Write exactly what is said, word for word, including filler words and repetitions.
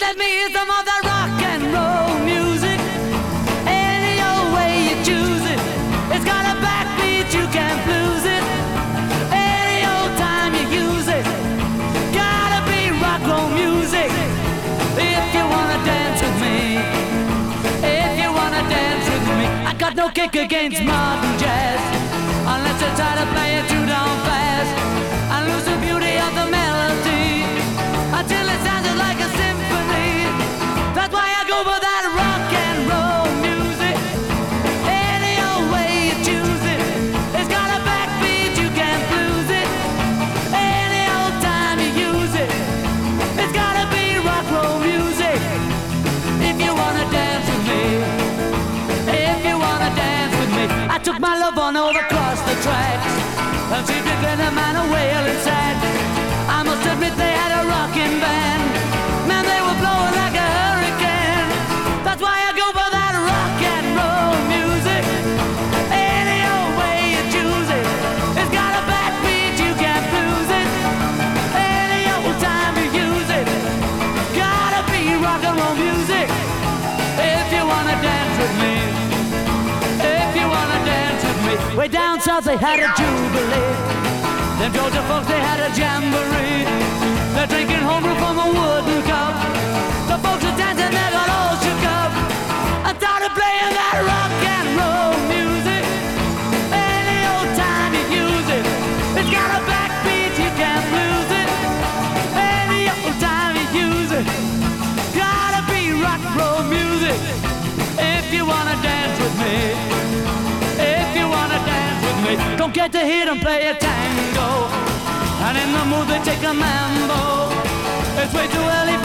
let me hear some of that rock and roll music. Any old way you choose it, it's got a backbeat, you can't lose it. Any old time you use it, gotta be rock roll music. If you wanna dance with me, if you wanna dance with me, I got no kick against modern jazz, unless you try to play it too down fast and lose the beauty of the melody until it sounded like a symphony. That's why I go for that rock and roll music. Any old way you choose it, it's got a backbeat, you can't lose it. Any old time you use it, it's gotta be rock roll music. If you wanna dance with me, if you wanna dance with me, I took my love on over across the tracks and she took a man a wailing sad. I must admit they had a rocking band. Man, they were blowing like a hurricane. That's why I go for that rock and roll music. Any old way you choose it, it's got a backbeat, you can't lose it. Any old time you use it, gotta be rock and roll music. If you wanna dance with me, if you wanna dance with me. Way down south they had a jubilee. Them Georgia folks, they had a jamboree. They're drinking homebrew from a wooden cup. The folks were dancing, they got all shook up and started playing that rock and roll music. Any old time you use it, it's got a backbeat, you can't lose it. Any old time you use it, gotta be rock and roll music. If you wanna dance with me, if you wanna dance with me, don't get to hear them play a tango, and in the mood they take a mambo. It's way too early